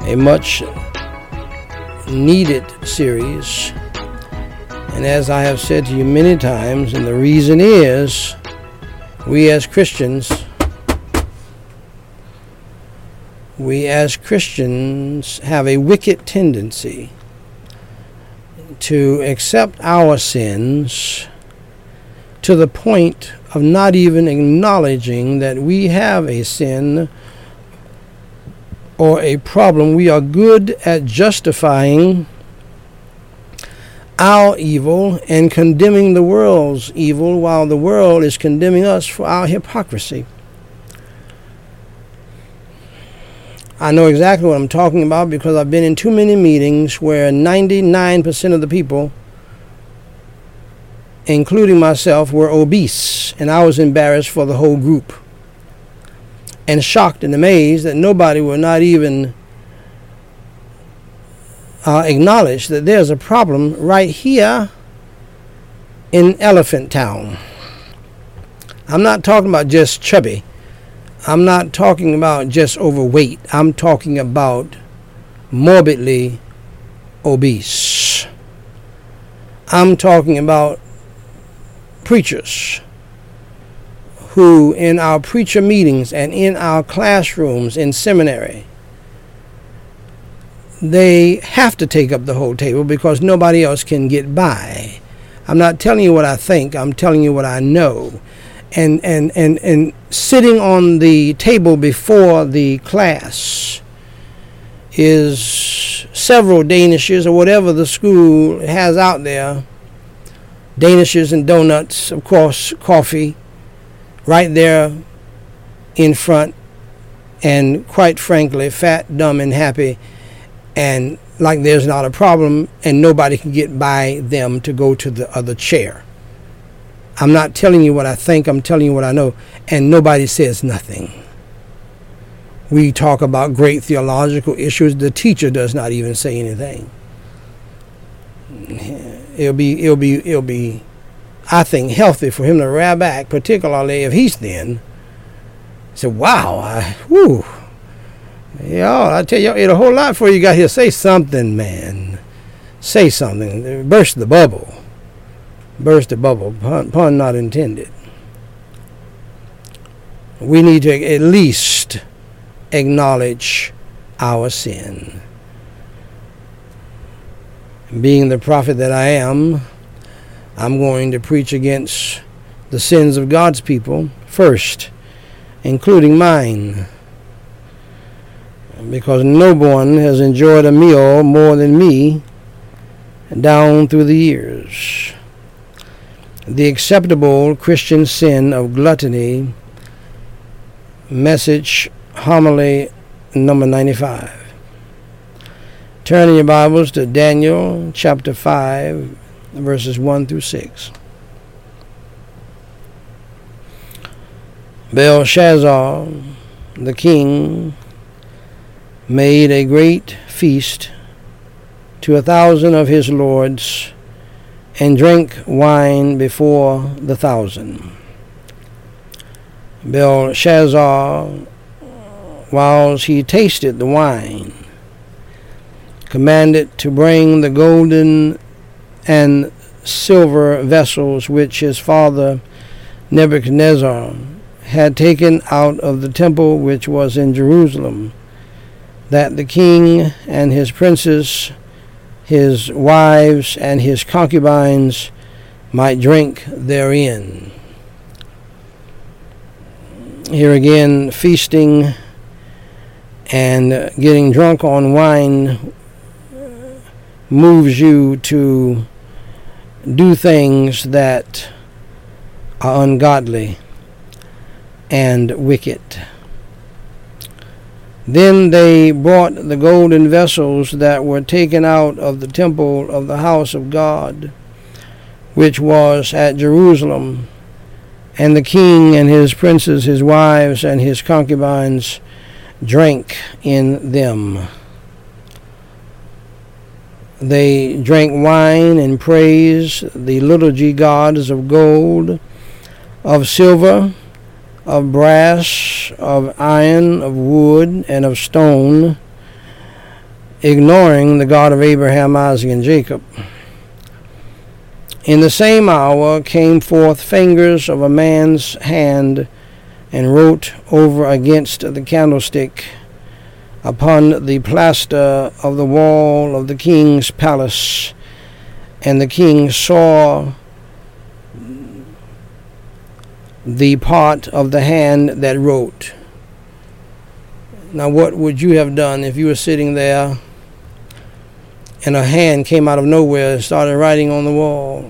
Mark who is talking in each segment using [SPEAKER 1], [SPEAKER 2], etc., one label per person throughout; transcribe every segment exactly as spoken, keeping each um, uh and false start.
[SPEAKER 1] a much needed series. And as I have said to you many times, and the reason is, we as Christians, we as Christians have a wicked tendency to accept our sins to the point of not even acknowledging that we have a sin or a problem. We are good at justifying our evil and condemning the world's evil, while the world is condemning us for our hypocrisy. I know exactly what I'm talking about because I've been in too many meetings where ninety-nine percent of the people, including myself, were obese, and I was embarrassed for the whole group and shocked and amazed that nobody will not even uh, acknowledge that there's a problem right here in Elephant Town. I'm not talking about just chubby. I'm not talking about just overweight. I'm talking about morbidly obese. I'm talking about preachers who in our preacher meetings and in our classrooms in seminary, they have to take up the whole table because nobody else can get by. I'm not telling you what I think. I'm telling you what I know. And, and, and, and sitting on the table before the class is several danishes or whatever the school has out there. Danishes and donuts, of course, coffee, right there in front, and quite frankly, fat, dumb, and happy, and like there's not a problem, and nobody can get by them to go to the other chair. I'm not telling you what I think, I'm telling you what I know, and nobody says nothing. We talk about great theological issues, the teacher does not even say anything. It'll be, it'll be, it'll be, I think, healthy for him to rear back, particularly if he's thin. Say, wow, I, whoo, y'all, I tell you, it's a whole lot before you got here. Say something, man. Say something. Burst the bubble. Burst the bubble. Pun, pun not intended. We need to at least acknowledge our sin. Being the prophet that I am, I'm going to preach against the sins of God's people first, including mine, because no one has enjoyed a meal more than me down through the years. The acceptable Christian sin of gluttony, message homily number ninety-five. Turn in your Bibles to Daniel chapter five, verses one through six. Belshazzar, the king, made a great feast to a thousand of his lords, and drank wine before the thousand. Belshazzar, whilst he tasted the wine, commanded to bring the golden and silver vessels which his father Nebuchadnezzar had taken out of the temple which was in Jerusalem, that the king and his princes, his wives, and his concubines might drink therein. Here again, feasting and getting drunk on wine moves you to do things that are ungodly and wicked. Then they brought the golden vessels that were taken out of the temple of the house of God, which was at Jerusalem, and the king and his princes, his wives, and his concubines drank in them. They drank wine and praised the little g gods of gold, of silver, of brass, of iron, of wood, and of stone, ignoring the God of Abraham, Isaac, and Jacob. In the same hour came forth fingers of a man's hand, and wrote over against the candlestick upon the plaster of the wall of the king's palace. And the king saw the part of the hand that wrote. Now, what would you have done if you were sitting there and a hand came out of nowhere and started writing on the wall,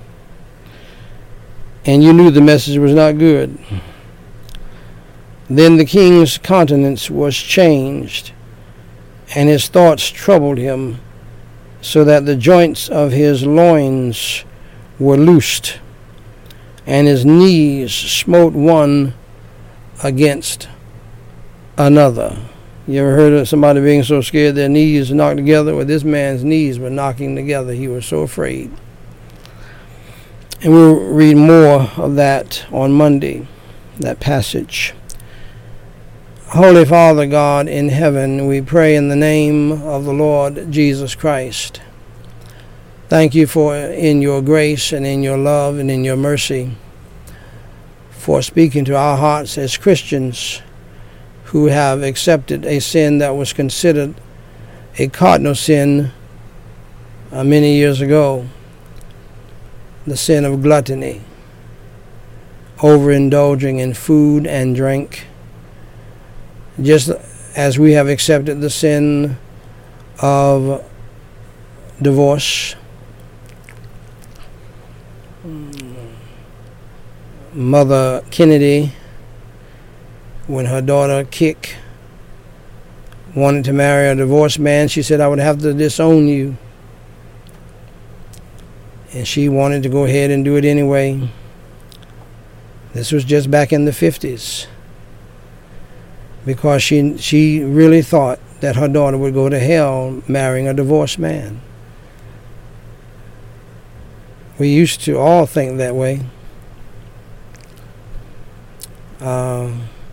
[SPEAKER 1] and you knew the message was not good? Then the king's countenance was changed, and his thoughts troubled him, so that the joints of his loins were loosed, and his knees smote one against another. You ever heard of somebody being so scared their knees knocked together? Well, this man's knees were knocking together. He was so afraid. And we'll read more of that on Monday, that passage. Holy Father God in heaven, we pray in the name of the Lord Jesus Christ. Thank you for in your grace and in your love and in your mercy for speaking to our hearts as Christians who have accepted a sin that was considered a cardinal sin uh, many years ago, the sin of gluttony, overindulging in food and drink, just as we have accepted the sin of divorce, Mother Kennedy, when her daughter Kik wanted to marry a divorced man, she said, I would have to disown you. And she wanted to go ahead and do it anyway. This was just back in the fifties. Because she she really thought that her daughter would go to hell marrying a divorced man. We used to all think that way. Uh,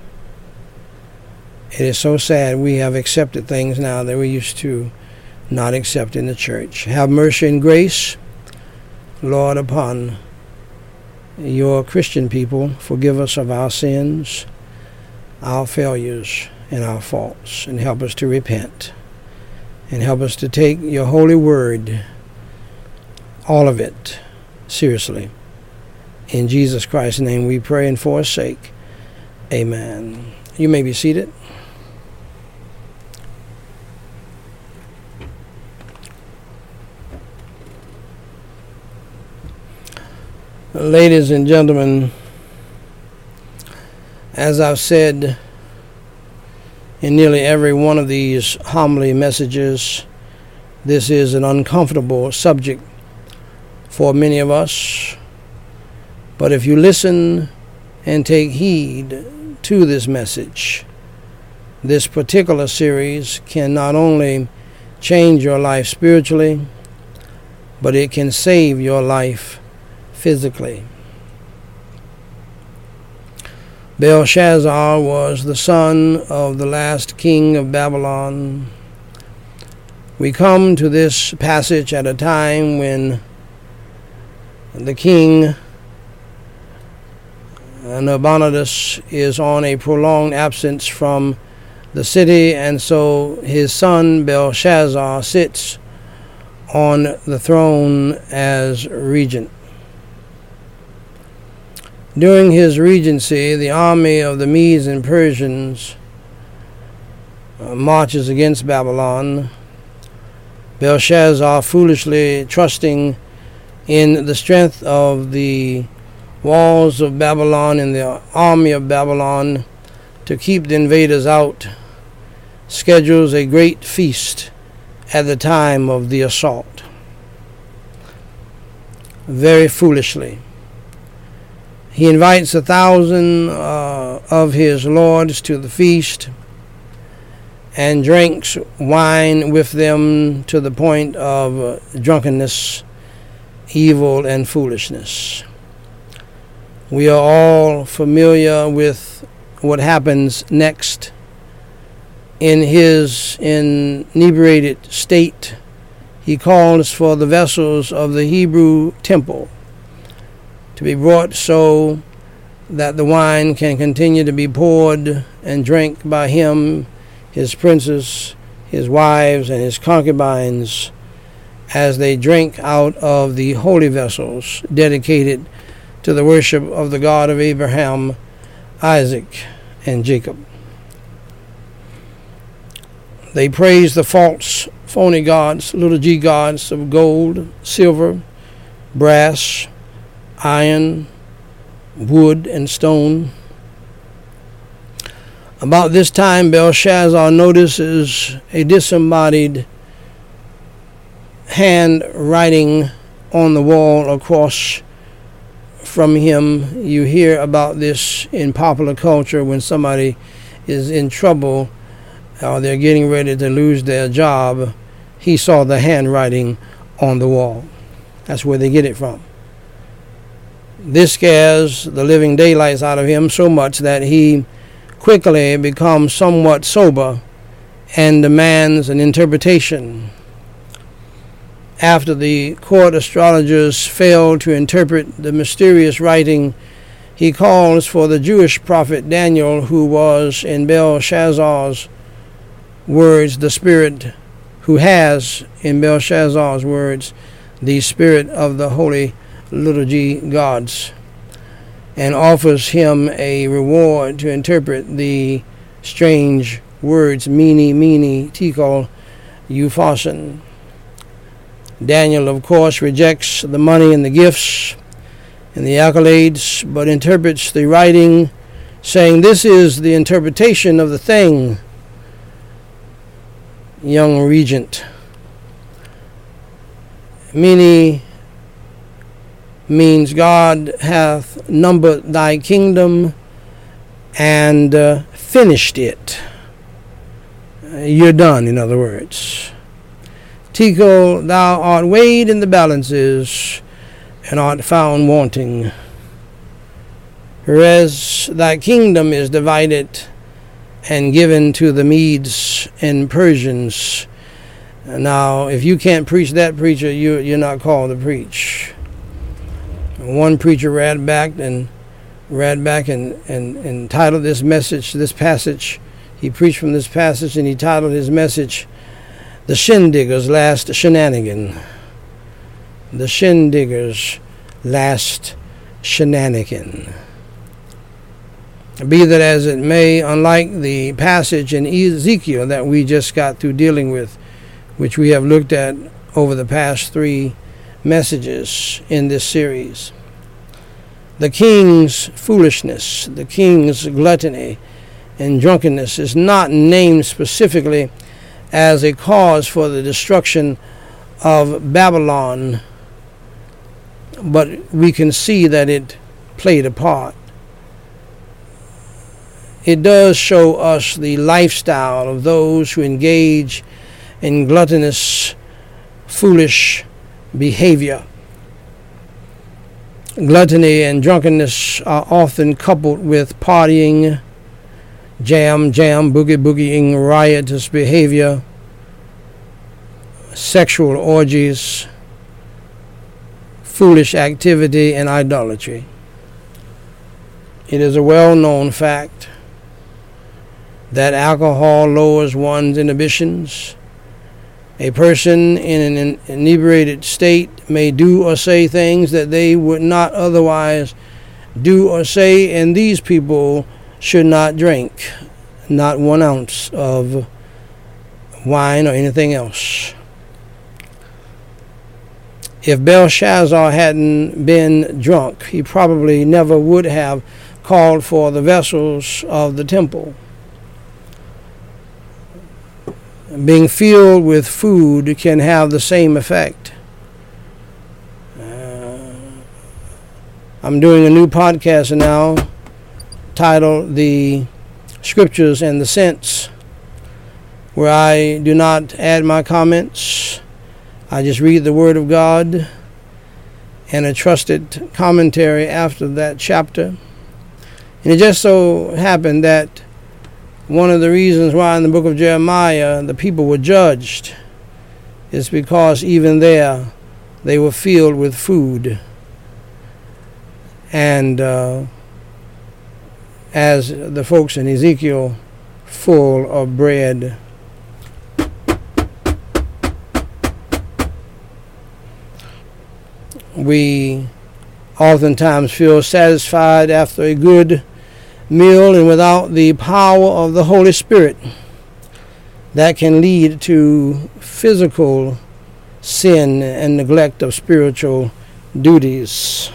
[SPEAKER 1] it is so sad we have accepted things now that we used to not accept in the church. Have mercy and grace, Lord, upon your Christian people. Forgive us of our sins, our failures, and our faults, and help us to repent, and help us to take your holy word, all of it, seriously. In Jesus Christ's name we pray and for his sake. Amen. You may be seated. Ladies and gentlemen, as I've said in nearly every one of these homily messages, this is an uncomfortable subject for many of us. But if you listen and take heed to this message, this particular series can not only change your life spiritually, but it can save your life physically. Belshazzar was the son of the last king of Babylon. We come to this passage at a time when the king, Nabonidus, is on a prolonged absence from the city, and so his son Belshazzar sits on the throne as regent. During his regency, the army of the Medes and Persians uh, marches against Babylon. Belshazzar, foolishly trusting in the strength of the walls of Babylon and the army of Babylon to keep the invaders out, schedules a great feast at the time of the assault. Very foolishly. He invites a thousand uh, of his lords to the feast and drinks wine with them to the point of uh, drunkenness, evil, and foolishness. We are all familiar with what happens next in his inebriated state, he calls for the vessels of the Hebrew temple to be brought so that the wine can continue to be poured and drank by him, his princes, his wives, and his concubines, as they drink out of the holy vessels dedicated to the worship of the God of Abraham, Isaac, and Jacob. They praise the false, phony gods, little g gods of gold, silver, brass, iron, wood, and stone. About this time, Belshazzar notices a disembodied hand writing on the wall across from him. You hear about this in popular culture when somebody is in trouble or they're getting ready to lose their job. He saw the handwriting on the wall. That's where they get it from. This scares the living daylights out of him so much that he quickly becomes somewhat sober and demands an interpretation. After the court astrologers failed to interpret the mysterious writing, he calls for the Jewish prophet Daniel, who was, in Belshazzar's words, the spirit, who has, in Belshazzar's words, the spirit of the holy little g gods, and offers him a reward to interpret the strange words, mene, mene, tekel, upharsin. Daniel, of course, rejects the money and the gifts and the accolades, but interprets the writing, saying, "This is the interpretation of the thing, young regent. Mene means God hath numbered thy kingdom and uh, finished it. You're done, in other words. Tekel, thou art weighed in the balances and art found wanting. Whereas thy kingdom is divided and given to the Medes and Persians. Now, if you can't preach that, preacher, you, you're not called to preach." One preacher read back and read back and, and, and titled this message, this passage. He preached from this passage and he titled his message, "The Shindigger's Last Shenanigan." The Shindigger's Last Shenanigan. Be that as it may, unlike the passage in Ezekiel that we just got through dealing with, which we have looked at over the past three messages in this series, the king's foolishness, the king's gluttony and drunkenness is not named specifically as a cause for the destruction of Babylon, but we can see that it played a part. It does show us the lifestyle of those who engage in gluttonous, foolish behavior. Gluttony and drunkenness are often coupled with partying, jam, jam, boogie, boogieing, riotous behavior, sexual orgies, foolish activity, and idolatry. It is a well-known fact that alcohol lowers one's inhibitions. A person in an inebriated state may do or say things that they would not otherwise do or say, and these people should not drink not one ounce of wine or anything else. If Belshazzar hadn't been drunk, he probably never would have called for the vessels of the temple. Being filled with food can have the same effect. Uh, I'm doing a new podcast now titled The Scriptures and the Sense, where I do not add my comments. I just read the Word of God and a trusted commentary after that chapter. And it just so happened that one of the reasons why in the book of Jeremiah the people were judged is because even there they were filled with food. And uh, as the folks in Ezekiel, full of bread. We oftentimes feel satisfied after a good meal, and without the power of the Holy Spirit, that can lead to physical sin and neglect of spiritual duties.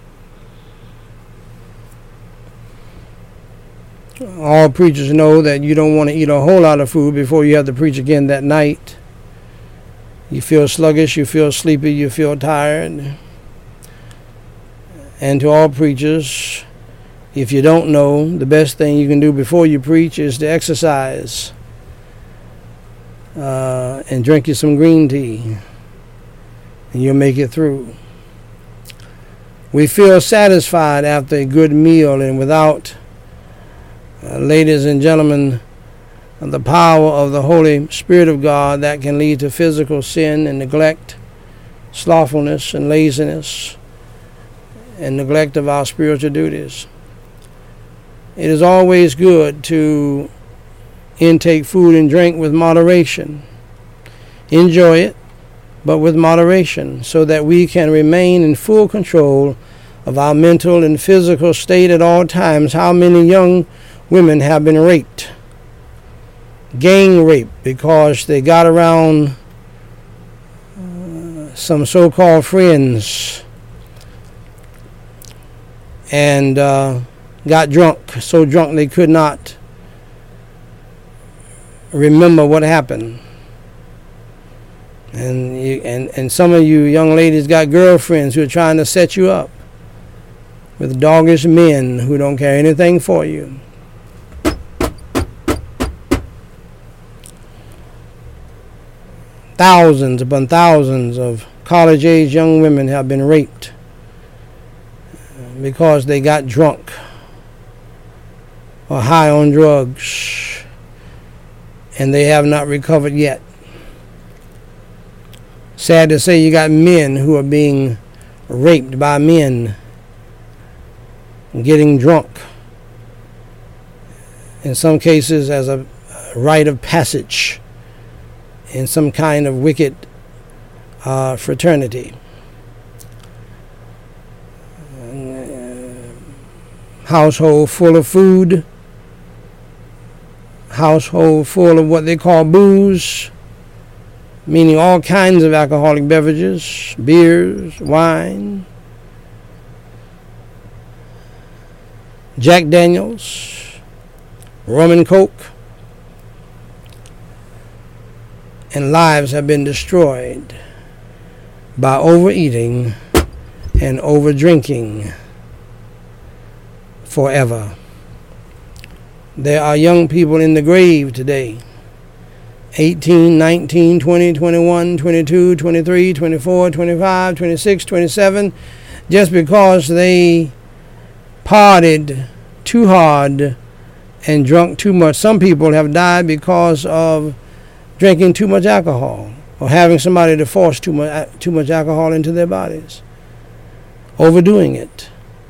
[SPEAKER 1] All preachers know that you don't want to eat a whole lot of food before you have to preach again that night. You feel sluggish, you feel sleepy, you feel tired. And to all preachers, if you don't know, the best thing you can do before you preach is to exercise uh, and drink you some green tea, and you'll make it through. We feel satisfied after a good meal, and without, uh, ladies and gentlemen, the power of the Holy Spirit of God, that can lead to physical sin and neglect, slothfulness and laziness, and neglect of our spiritual duties. It is always good to intake food and drink with moderation. Enjoy it, but with moderation, so that we can remain in full control of our mental and physical state at all times. How many young women have been raped, gang raped, because they got around uh, some so-called friends and uh, got drunk, so drunk they could not remember what happened. And, you, and and some of you young ladies got girlfriends who are trying to set you up with doggish men who don't care anything for you. Thousands upon thousands of college-age young women have been raped because they got drunk or high on drugs, and they have not recovered yet. Sad to say, you got men who are being raped by men, getting drunk, in some cases as a rite of passage in some kind of wicked uh, fraternity. Household full of food, household full of what they call booze, meaning all kinds of alcoholic beverages, beers, wine, Jack Daniels, rum and coke, and lives have been destroyed by overeating and overdrinking forever. There are young people in the grave today, eighteen, nineteen, twenty, twenty-one, twenty-two, twenty-three, twenty-four, twenty-five, twenty-six, twenty-seven, just because they partied too hard and drunk too much. Some people have died because of drinking too much alcohol, or having somebody to force too much too much alcohol into their bodies, overdoing it.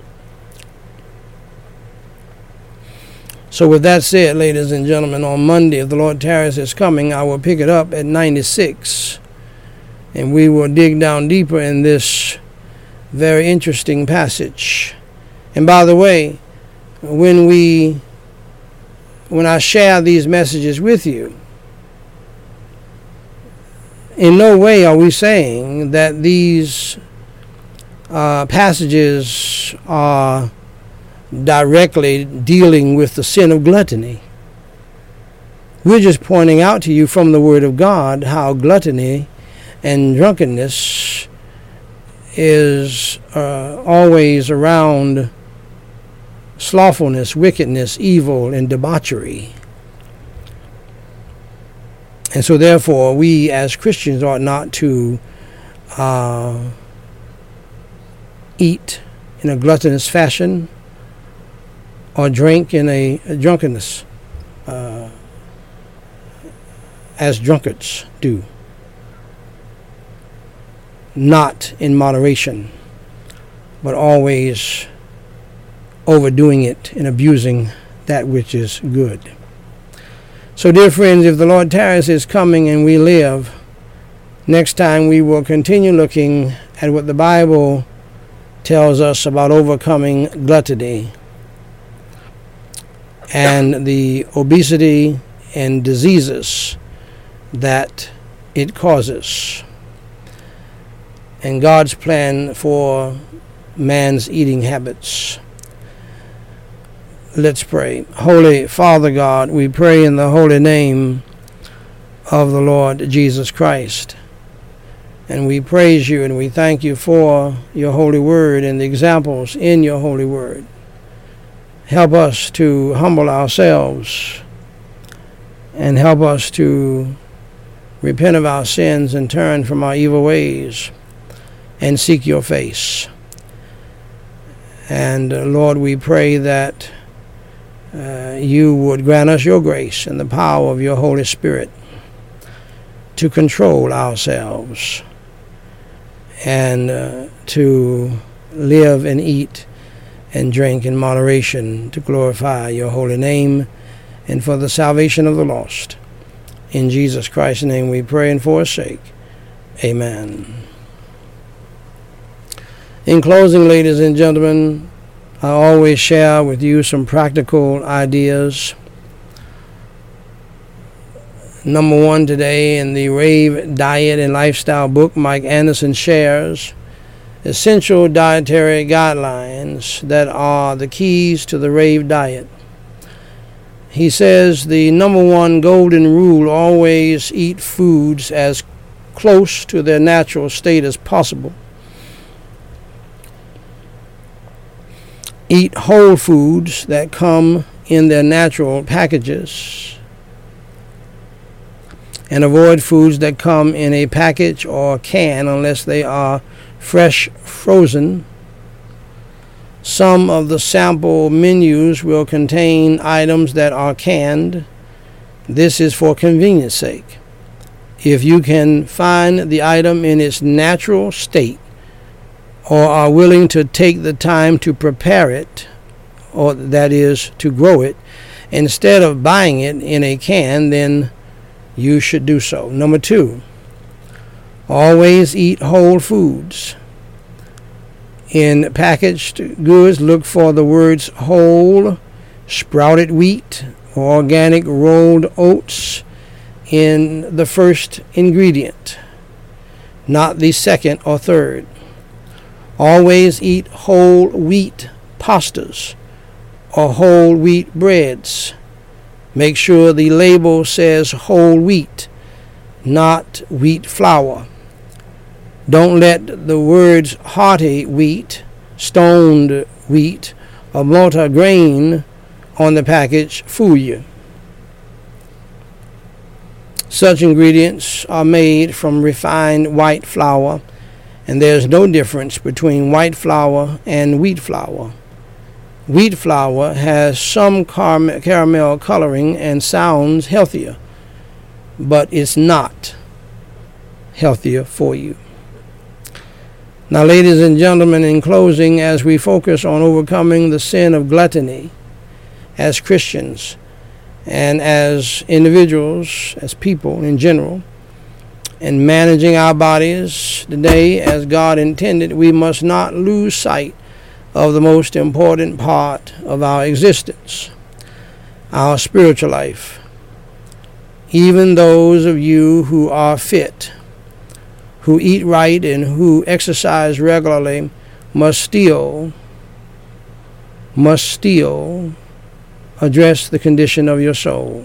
[SPEAKER 1] So with that said, ladies and gentlemen, on Monday, if the Lord tarries is coming, I will pick it up at ninety-six, and we will dig down deeper in this very interesting passage. And by the way, when we when I share these messages with you, in no way are we saying that these uh, passages are directly dealing with the sin of gluttony. We're just pointing out to you from the Word of God how gluttony and drunkenness is uh, always around slothfulness, wickedness, evil, and debauchery. And so therefore, we as Christians ought not to uh, eat in a gluttonous fashion or drink in a, a drunkenness uh, as drunkards do, not in moderation, but always overdoing it and abusing that which is good. So, dear friends, if the Lord tarries is coming and we live, next time we will continue looking at what the Bible tells us about overcoming gluttony and the obesity and diseases that it causes, and God's plan for man's eating habits. Let's pray. Holy Father God, we pray in the holy name of the Lord Jesus Christ. And we praise you and we thank you for your holy word and the examples in your holy word. Help us to humble ourselves and help us to repent of our sins and turn from our evil ways and seek your face. And uh, Lord, we pray that uh, you would grant us your grace and the power of your Holy Spirit to control ourselves and uh, to live and eat and drink in moderation to glorify your holy name and for the salvation of the lost. In Jesus Christ's name we pray and for his sake. Amen. In closing, ladies and gentlemen, I always share with you some practical ideas. Number one today in the Rave Diet and Lifestyle book, Mike Anderson shares essential dietary guidelines that are the keys to the Rave Diet. He says the number one golden rule: always eat foods as close to their natural state as possible. Eat whole foods that come in their natural packages, and avoid foods that come in a package or can unless they are fresh frozen. Some of the sample menus will contain items that are canned. This is for convenience sake. If you can find the item in its natural state or are willing to take the time to prepare it, or that is, to grow it, instead of buying it in a can, then you should do so. Number two, always eat whole foods. In packaged goods, look for the words whole, sprouted wheat, or organic rolled oats in the first ingredient, not the second or third. Always eat whole wheat pastas or whole wheat breads. Make sure the label says whole wheat, not wheat flour. Don't let the words hearty wheat, stoned wheat, or multi-grain on the package fool you. Such ingredients are made from refined white flour, and there's no difference between white flour and wheat flour. Wheat flour has some car- caramel coloring and sounds healthier, but it's not healthier for you. Now, ladies and gentlemen, in closing, as we focus on overcoming the sin of gluttony as Christians and as individuals, as people in general, and managing our bodies today as God intended, we must not lose sight of the most important part of our existence, our spiritual life. Even those of you who are fit, who eat right, and who exercise regularly must still, must still address the condition of your soul.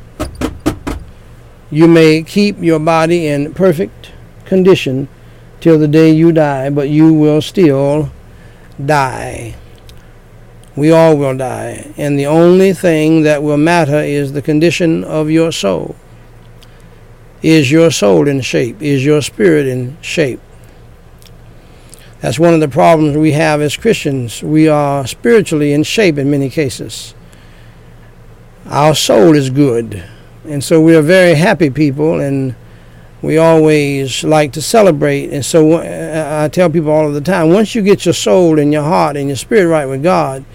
[SPEAKER 1] You may keep your body in perfect condition till the day you die, but you will still die. We all will die, and the only thing that will matter is the condition of your soul. Is your soul in shape? Is your spirit in shape? That's one of the problems we have as Christians. We are spiritually in shape in many cases. Our soul is good, And so we are very happy people, and we always like to celebrate. And so I tell people all of the time, once you get your soul and your heart and your spirit right with God,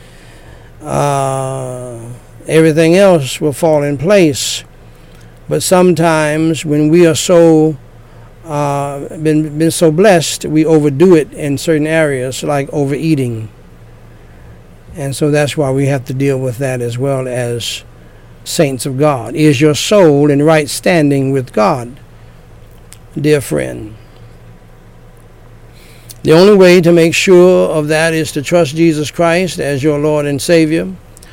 [SPEAKER 1] uh, everything else will fall in place. But sometimes when we are so uh, been been so blessed, we overdo it in certain areas, like overeating. And so that's why we have to deal with that as well as saints of God. Is your soul in right standing with God, dear friend? The only way to make sure of that is to trust Jesus Christ as your Lord and Savior,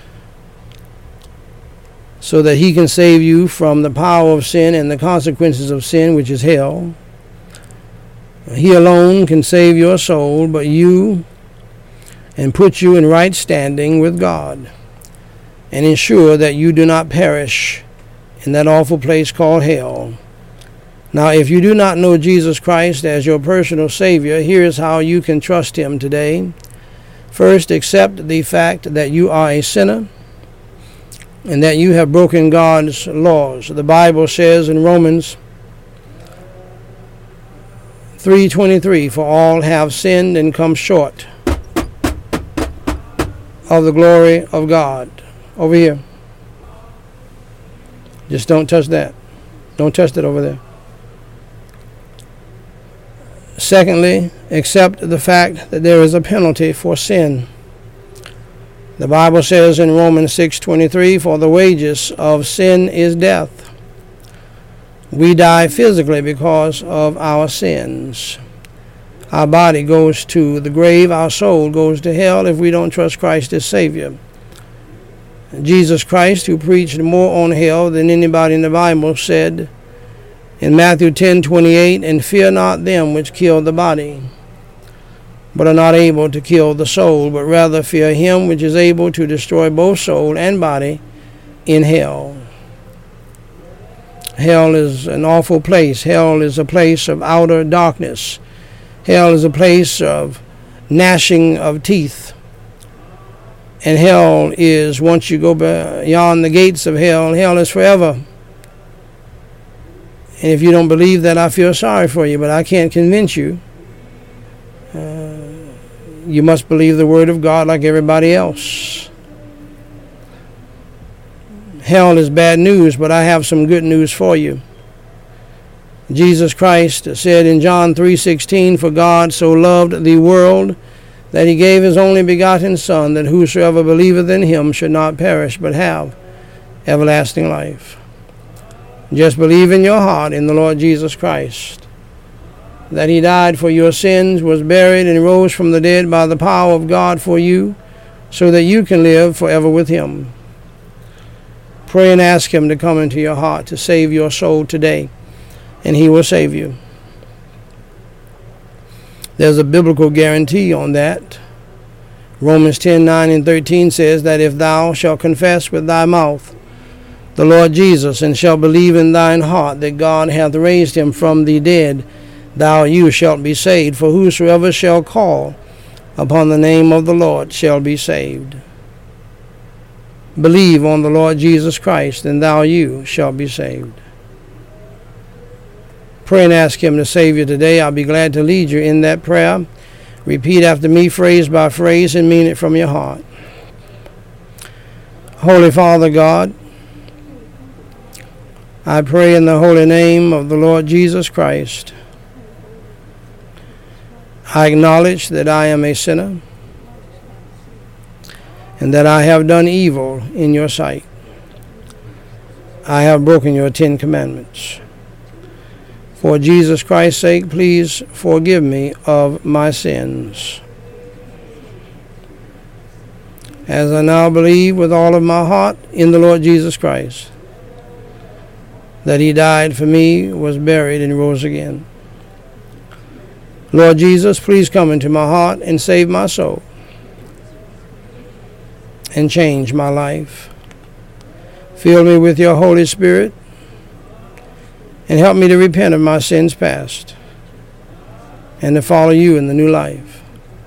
[SPEAKER 1] so that he can save you from the power of sin and the consequences of sin, which is hell. He alone can save your soul, but you, and put you in right standing with God, and ensure that you do not perish in that awful place called hell. Now, if you do not know Jesus Christ as your personal Savior, here's how you can trust him today. First, accept the fact that you are a sinner and that you have broken God's laws. The Bible says in Romans three twenty-three, for all have sinned and come short of the glory of God. Over here. Just don't touch that. Don't touch that over there. Secondly, accept the fact that there is a penalty for sin. The Bible says in Romans six twenty-three, for the wages of sin is death. We die physically because of our sins. Our body goes to the grave, our soul goes to hell if we don't trust Christ as Savior. Jesus Christ, who preached more on hell than anybody in the Bible, said in Matthew ten twenty-eight, and fear not them which kill the body, but are not able to kill the soul, but rather fear him which is able to destroy both soul and body in hell. Hell is an awful place. Hell is a place of outer darkness. Hell is a place of gnashing of teeth. And hell is, once you go beyond the gates of hell, hell is forever. And if you don't believe that, I feel sorry for you, but I can't convince you. Uh, you must believe the Word of God like everybody else. Hell is bad news, but I have some good news for you. Jesus Christ said in John three sixteen, for God so loved the world that he gave his only begotten Son, that whosoever believeth in him should not perish, but have everlasting life. Just believe in your heart in the Lord Jesus Christ, that he died for your sins, was buried, and rose from the dead by the power of God for you, so that you can live forever with him. Pray and ask him to come into your heart to save your soul today, and he will save you. There's a biblical guarantee on that. Romans ten nine and thirteen says that if thou shalt confess with thy mouth the Lord Jesus, and shalt believe in thine heart that God hath raised him from the dead, thou you shalt be saved. For whosoever shall call upon the name of the Lord shall be saved. Believe on the Lord Jesus Christ, and thou you shalt be saved. Pray and ask him to save you today. I'll be glad to lead you in that prayer. Repeat after me, phrase by phrase, and mean it from your heart. Holy Father God, I pray in the holy name of the Lord Jesus Christ. I acknowledge that I am a sinner and that I have done evil in your sight. I have broken your Ten Commandments. For Jesus Christ's sake, please forgive me of my sins. As I now believe with all of my heart in the Lord Jesus Christ, that he died for me, was buried, and rose again. Lord Jesus, please come into my heart and save my soul and change my life. Fill me with your Holy Spirit and help me to repent of my sins past and to follow you in the new life.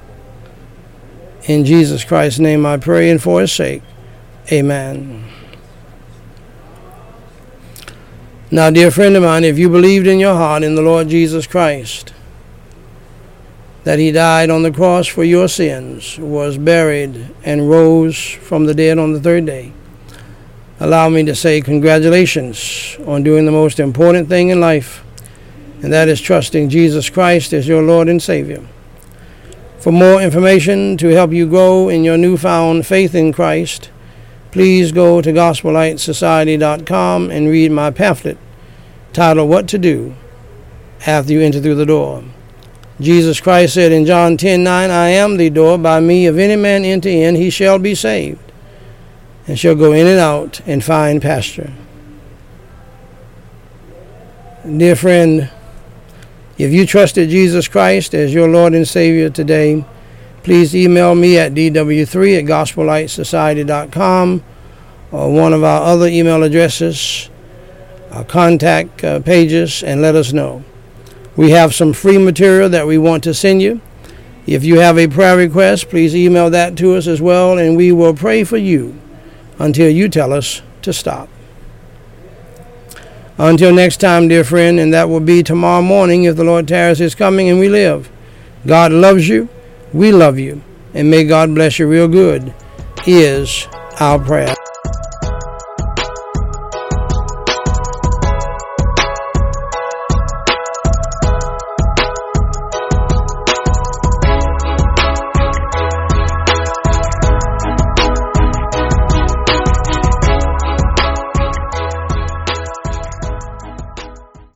[SPEAKER 1] In Jesus Christ's name I pray, and for his sake, amen. Now, dear friend of mine, if you believed in your heart in the Lord Jesus Christ, that he died on the cross for your sins, was buried, and rose from the dead on the third day, allow me to say congratulations on doing the most important thing in life, and that is trusting Jesus Christ as your Lord and Savior. For more information to help you grow in your newfound faith in Christ, please go to gospel light society dot com and read my pamphlet titled What to Do After You Enter Through the Door. Jesus Christ said in John ten nine, I am the door. By me, if any man enter in, he shall be saved, and shall go in and out and find pasture. Dear friend, if you trusted Jesus Christ as your Lord and Savior today, please email me at d w three at gospel light society dot com or one of our other email addresses, our contact uh, pages, and let us know. We have some free material that we want to send you. If you have a prayer request, please email that to us as well, and we will pray for you until you tell us to stop. Until next time, dear friend, and that will be tomorrow morning if the Lord tarries his coming and we live. God loves you. We love you. And may God bless you real good is our prayer.